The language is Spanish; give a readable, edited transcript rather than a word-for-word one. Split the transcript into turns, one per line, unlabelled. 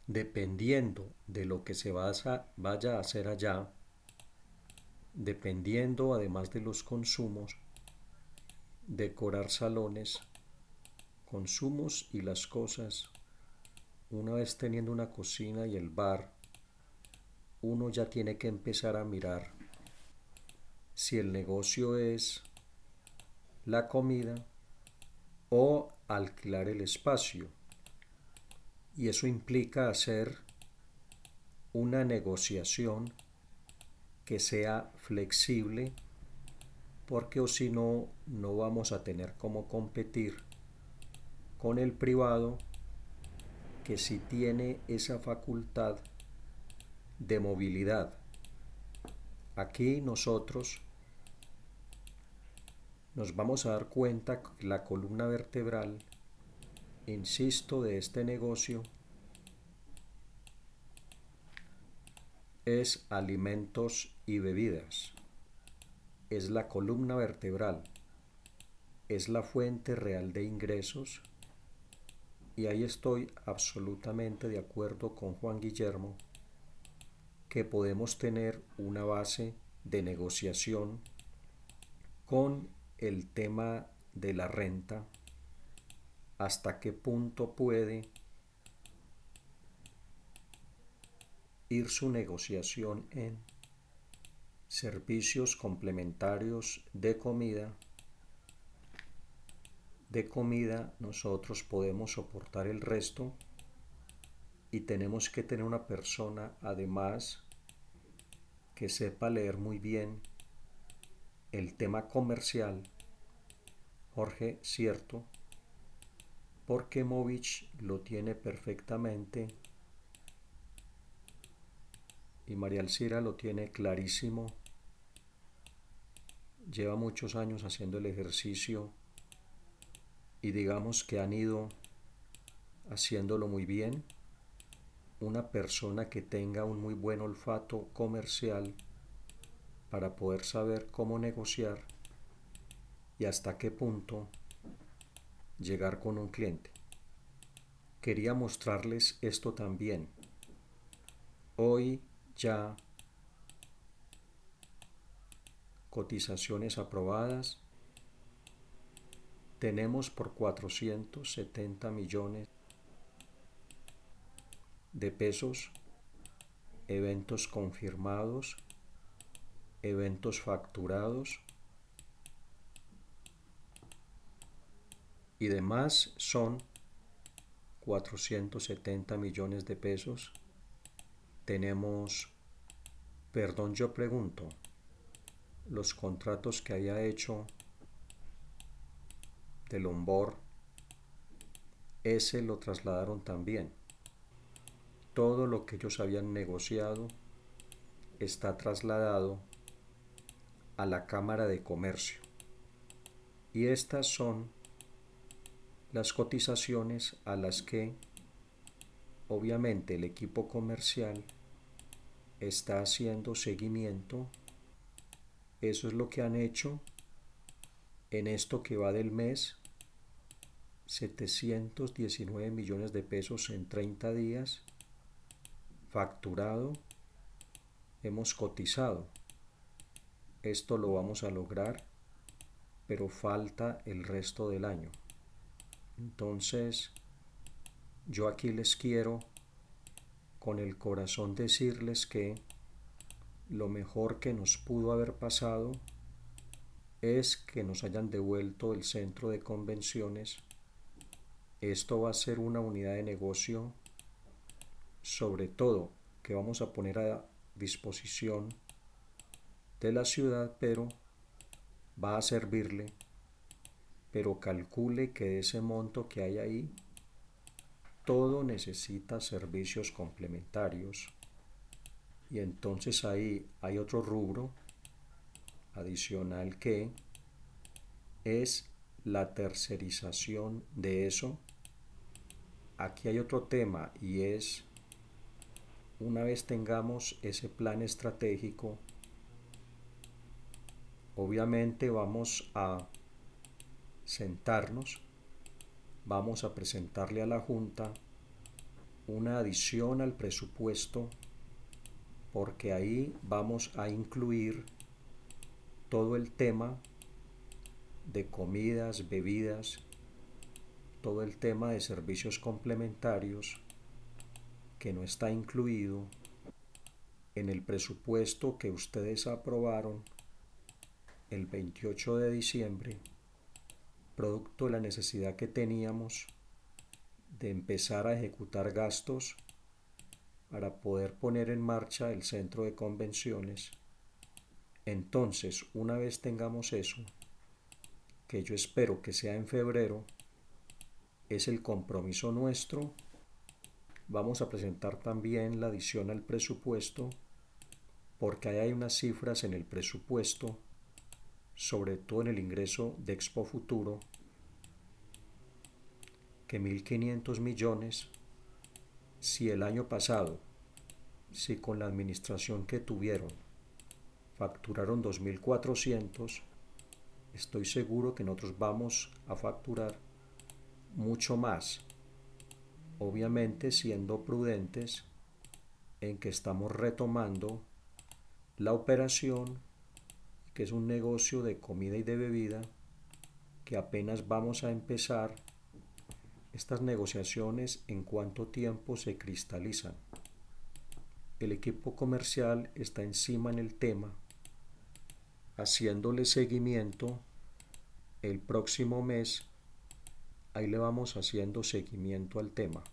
dependiendo de lo que vaya a hacer allá, dependiendo además de los consumos, decorar salones, consumos y las cosas, una vez teniendo una cocina y el bar, uno ya tiene que empezar a mirar si el negocio es la comida o alquilar el espacio. Y eso implica hacer una negociación que sea flexible, porque o si no, no vamos a tener cómo competir con el privado, que sí tiene esa facultad de movilidad. Aquí nosotros nos vamos a dar cuenta que la columna vertebral, insisto, de este negocio es alimentos y bebidas. Es la columna vertebral, es la fuente real de ingresos, y ahí estoy absolutamente de acuerdo con Juan Guillermo que podemos tener una base de negociación con el tema de la renta, hasta qué punto puede ir su negociación en servicios complementarios de comida. De comida nosotros podemos soportar el resto, y tenemos que tener una persona además que sepa leer muy bien el tema comercial, Jorge, cierto, porque Movich lo tiene perfectamente y María Alcira lo tiene clarísimo. Lleva muchos años haciendo el ejercicio y digamos que han ido haciéndolo muy bien. Una persona que tenga un muy buen olfato comercial para poder saber cómo negociar y hasta qué punto llegar con un cliente. Quería mostrarles esto también. Hoy ya cotizaciones aprobadas. Tenemos por 470 millones de pesos eventos confirmados, eventos facturados y demás son 470 millones de pesos. Tenemos, perdón, yo pregunto, los contratos que había hecho de Lombor, ese lo trasladaron también. Todo lo que ellos habían negociado está trasladado a la Cámara de Comercio. Y estas son las cotizaciones a las que obviamente el equipo comercial está haciendo seguimiento. Eso es lo que han hecho en esto que va del mes: 719 millones de pesos en 30 días facturado. Hemos cotizado. Esto lo vamos a lograr, pero falta el resto del año. Entonces, yo aquí les quiero con el corazón decirles que lo mejor que nos pudo haber pasado es que nos hayan devuelto el centro de convenciones. Esto va a ser una unidad de negocio, sobre todo, que vamos a poner a disposición de la ciudad, pero va a servirle. Pero calcule que de ese monto que hay ahí, todo necesita servicios complementarios. Y entonces ahí hay otro rubro adicional que es la tercerización de eso. Aquí hay otro tema, y es, una vez tengamos ese plan estratégico, obviamente vamos a sentarnos, vamos a presentarle a la Junta una adición al presupuesto porque ahí vamos a incluir todo el tema de comidas, bebidas, todo el tema de servicios complementarios que no está incluido en el presupuesto que ustedes aprobaron el 28 de diciembre, producto de la necesidad que teníamos de empezar a ejecutar gastos para poder poner en marcha el centro de convenciones. Entonces, una vez tengamos eso, que yo espero que sea en febrero, es el compromiso nuestro. Vamos a presentar también la adición al presupuesto, porque ahí hay unas cifras en el presupuesto, sobre todo en el ingreso de Expo Futuro, que 1.500 millones, si el año pasado, si con la administración que tuvieron facturaron 2.400, estoy seguro que nosotros vamos a facturar mucho más, obviamente siendo prudentes en que estamos retomando la operación, que es un negocio de comida y de bebida, que apenas vamos a empezar estas negociaciones. En cuánto tiempo se cristalizan. El equipo comercial está encima en el tema, haciéndole seguimiento. El próximo mes ahí le vamos haciendo seguimiento al tema.